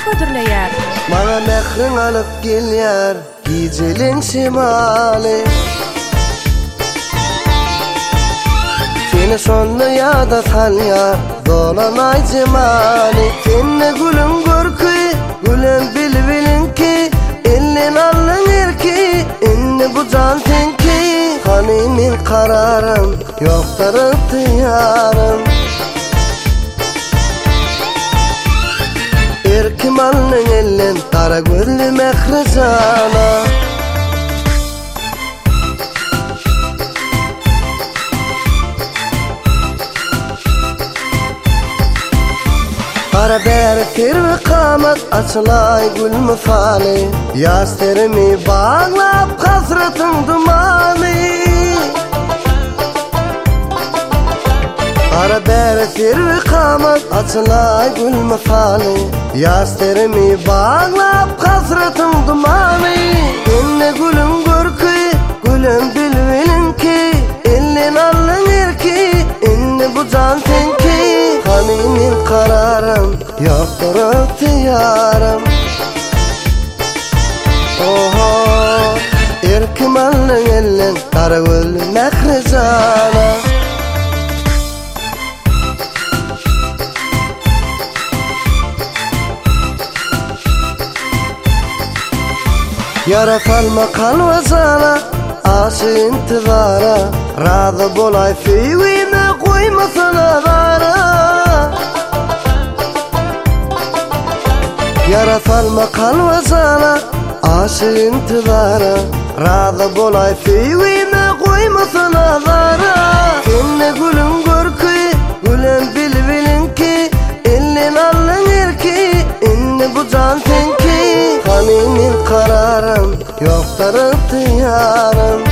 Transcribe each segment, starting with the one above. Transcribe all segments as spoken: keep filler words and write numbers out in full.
ködürleýär. Mana mehrin alyp gelýär gijeliň şemaly. Seni sonda ýada salýar dolanay jemali. Senne gülüň görki, gülüm bilbilinki, ellen allan erki, enne bu can senki. Hani men kararım, yoktur ihtiyarım. Erkim allan ellen, kara gözlü mehrezana. Kara beri tervi kamat açılay gül müfali. Yasterimi bağlap hasretin dumani. Kara beri tervi kamat açılay gül müfali. Yasterimi bağlap hasretin dumani. Enne gülün görki, gülün bilbilinki, ellen allan erki, enne bu can senki. Hani men kararım, yoktur ihtiyarım. Oho, erkim allan ellen, kara gözlü mehrezana. Yara salma kalvazana, aşı intizara. Razı bolay feyvime koymasana gara. Yara salma kalvazana, aşı intizara. Razı bolay feyvime koymasana gara. Senne gülün görki, gülüm bilbilinki, ellen allan erki, enne bu can senki. Hani men kararım, yoktur ihtiyarım.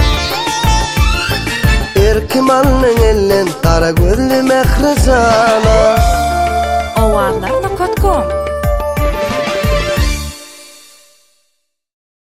Erkim allan ellen, kara gözlü mehrezana.